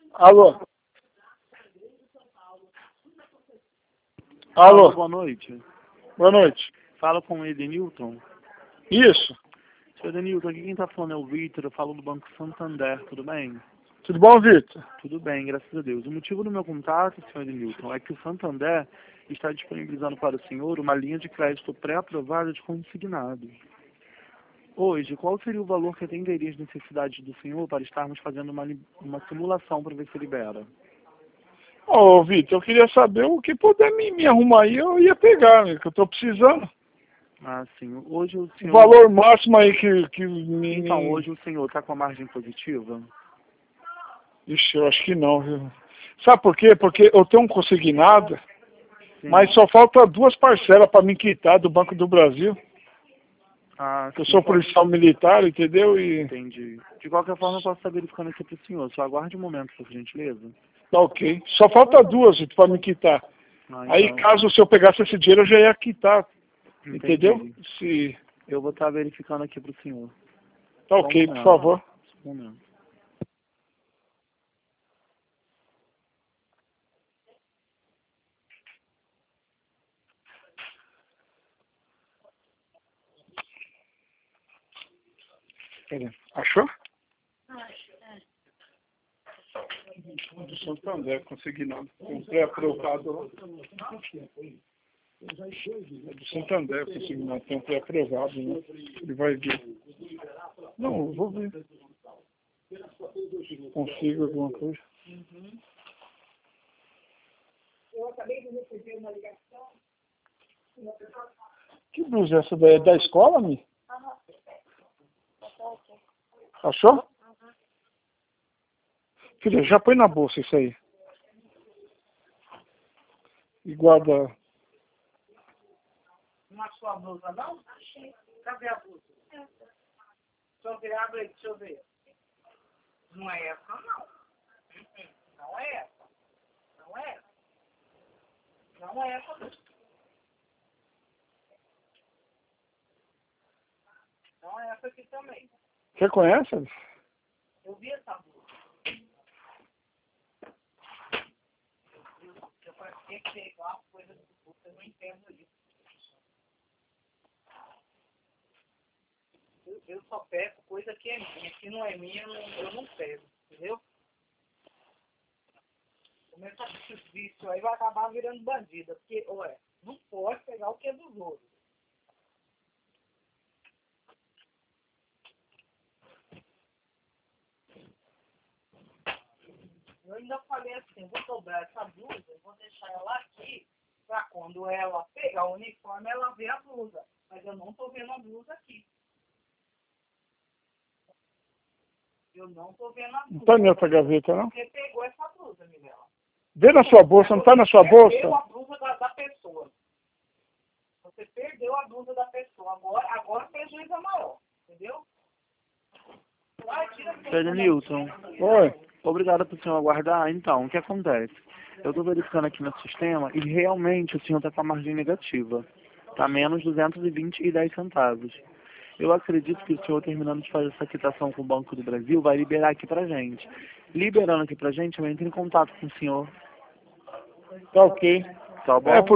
Alô? Alô, Alô? boa noite. Boa noite. Fala com o Edenilton. Isso. Seu Edenilton, aqui quem tá falando é o Vitor, eu falo do Banco Santander, tudo bem? Tudo bom, Vitor? Tudo bem, graças a Deus. O motivo do meu contato, senhor Edenilton, é que o Santander está disponibilizando para o senhor uma linha de crédito pré-aprovada de consignado. Hoje, qual seria o valor que atenderia as necessidades do senhor para estarmos fazendo uma simulação para ver se libera? Ô, Vitor, eu queria saber o que puder me arrumar aí, eu ia pegar, né, que eu tô precisando. Ah, sim. Hoje o O senhor... valor máximo aí que me... Então, hoje o senhor está com a margem positiva? Ixi, eu acho que não, viu? Sabe por quê? Porque eu tenho um consignado, Sim. mas só falta 2 parcelas para me quitar do Banco do Brasil. Ah, Eu sim, sou policial militar, entendeu? E entendi. De qualquer forma, eu posso estar verificando aqui para o senhor. Só aguarde um momento, por gentileza. tá ok. Só falta 2 para me quitar. Ah, Aí, então, caso se eu pegasse esse dinheiro, eu já ia quitar, entendeu? entendi. Se... Eu vou estar verificando aqui para o senhor. Tá Só um ok, por momento. favor. Só um momento. Pera aí. Achou? Do Santander, consegui nada. Tem um pré-aprovado lá. É do Santander, consegui nada. Tem um pré-aprovado, né? Ele vai ver. Não, eu vou ver. Consigo alguma coisa. Eu acabei de receber uma ligação. Que blusa é essa daí? É da escola, Mi? Achou? Filha, já põe na bolsa isso aí. E guarda. Não achou a blusa, não? Achei. Cadê a blusa? Deixa eu ver, abre aí, deixa eu ver. Não é essa, não. Não é essa. Não é essa. Não é essa, não. Não é essa aqui também. Você conhece? Eu vi essa blusa. Eu parecia que pegar uma coisa do blusa, eu não entendo isso. Eu só pego coisa que é minha. Se não é minha, eu não pego, entendeu? Começa a vício aí, vai acabar virando bandida. Porque, ué, não pode pegar o que é dos outros. Eu ainda falei assim, vou dobrar essa blusa, vou deixar ela aqui, pra quando ela pegar o uniforme, ela ver a blusa. Mas eu não tô vendo a blusa aqui. Eu não tô vendo a blusa. Não tá em outra gaveta, não? Você pegou essa blusa, Mirella. Vê na sua bolsa, não tá na sua bolsa? Você perdeu a blusa da pessoa. Você perdeu a blusa da pessoa. Agora o prejuízo é maior. Entendeu? Vai, tira a blusa. Seu Newton, Oi. obrigado por senhor aguardar. Então, o que acontece? Eu estou verificando aqui no sistema e realmente o senhor está com a margem negativa. Está menos 220,10 centavos. Eu acredito que o senhor, terminando de fazer essa quitação com o Banco do Brasil, vai liberar aqui pra gente. Liberando aqui pra gente, eu entro em contato com o senhor. Tá ok. Tá bom? É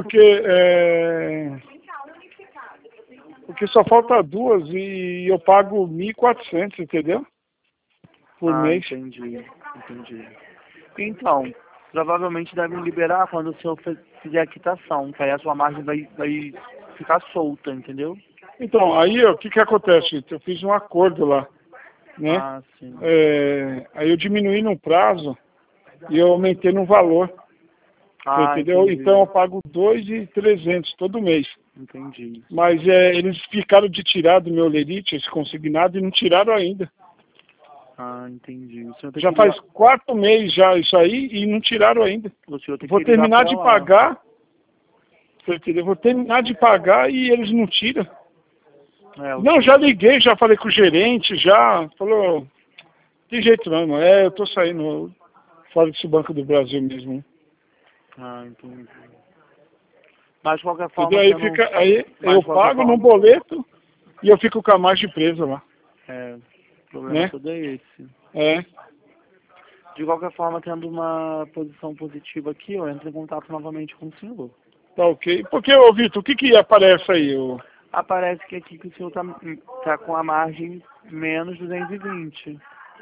porque só falta 2 e eu pago 1.400, entendeu? Por mês. Entendi. Então, provavelmente devem liberar quando o senhor fizer a quitação, que aí a sua margem vai ficar solta, entendeu? Então, aí o que acontece? Eu fiz um acordo lá, né? Ah, sim. Aí eu diminuí no prazo e eu aumentei no valor. Entendeu? Entendi. Então eu pago 2.300 todo mês. Entendi. Mas eles ficaram de tirar do meu lerite esse consignado e não tiraram ainda. Entendi. O senhor tem Já que faz ligar- 4 meses já isso aí e não tiraram ainda. O senhor tem que Vou ligar terminar pra de lá. pagar. Você entendeu? Vou terminar de pagar e eles não tiram. O Não, senhor- já liguei, já falei com o gerente, já falou, tem jeito não, irmão. Eu tô saindo fora desse Banco do Brasil mesmo. Entendi. Mas de qualquer forma, Entendeu? Aí você não- fica, aí Mas eu de qualquer pago no forma- boleto e eu fico com a margem presa lá. O problema Né? todo é esse. É. De qualquer forma, tendo uma posição positiva aqui, eu entro em contato novamente com o senhor. Tá ok. Porque, ô Vitor, o que que aparece aí? Aparece que aqui que o senhor tá com a margem menos 220.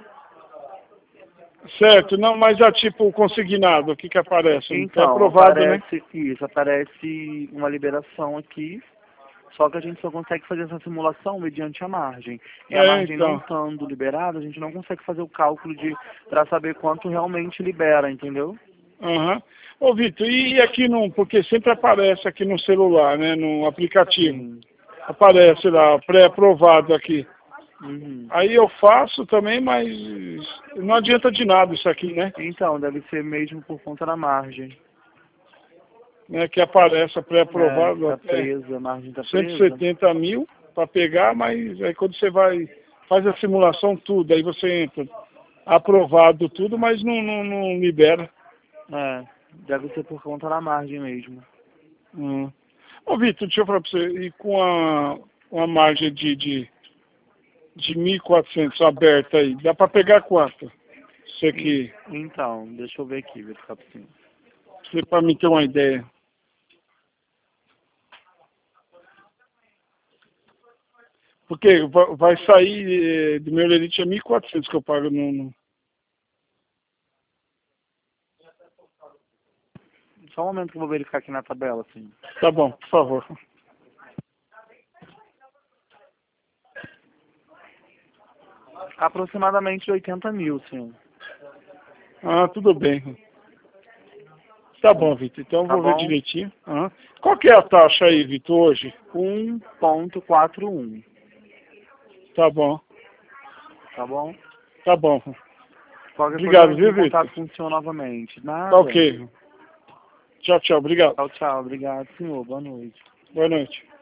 Certo, não, mas já tipo consignado, o que que aparece? É Então, aprovado, né? aparece uma liberação aqui, só que a gente só consegue fazer essa simulação mediante a margem. E a margem não Então. estando liberada, a gente não consegue fazer o cálculo para saber quanto realmente libera, entendeu? Aham. Ô Vitor, e aqui no, porque sempre aparece aqui no celular, né, no aplicativo, Sim. aparece lá, pré-aprovado aqui. Uhum. Aí eu faço também, mas não adianta de nada isso aqui, né? Então, deve ser mesmo por conta da margem. Né, que aparece pré-aprovado Tá até presa, a margem tá presa. 170 mil para pegar, mas aí quando você faz a simulação tudo, aí você entra aprovado tudo, mas não libera. Deve ser por conta da margem mesmo. Ô Vitor, deixa eu falar para você, e com uma margem de 1.400 aberta aí, dá para pegar quanto? Você que, Então, deixa eu ver aqui, verificar pra você. para mim ter uma ideia. Porque vai sair do meu lerite é 1.400 que eu pago no... Só um momento que eu vou verificar aqui na tabela, assim. Tá bom, por favor. Aproximadamente 80 mil, sim. Ah, tudo bem. Tá bom, Vitor. Então eu Tá vou ver bom? direitinho. Qual que é a taxa aí, Vitor, hoje? 1,41. Tá bom. Tá bom? Tá bom. Qualquer Obrigado, coisa, viu, eu entro em Vitor? contato com o senhor novamente. Nada. Tá ok. Tchau, tchau. Obrigado. Tchau, tchau. Obrigado, senhor. Boa noite. Boa noite.